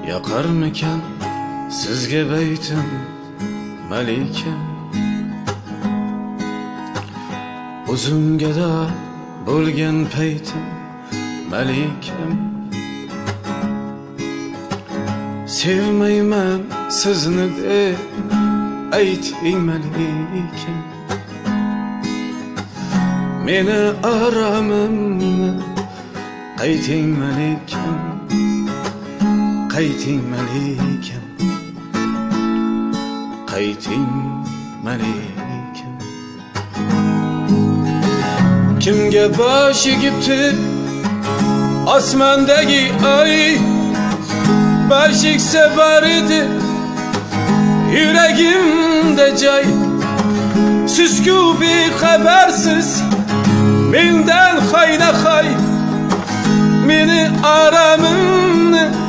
Yoqarmikan sizga baytim malikim? O'zimgada bo'lgan paytim malikim. Sevmayman sizni deb ayting malikim. Meni aramimni qayting malikim. Qayting malikim. Qayting malikim. Kimga bosh egibdi osmondagi oy? Bosh egsa bor edi yuragimda joy. Siz-ku bexabarsiz mendan xoyna-xoy. Meni aramimni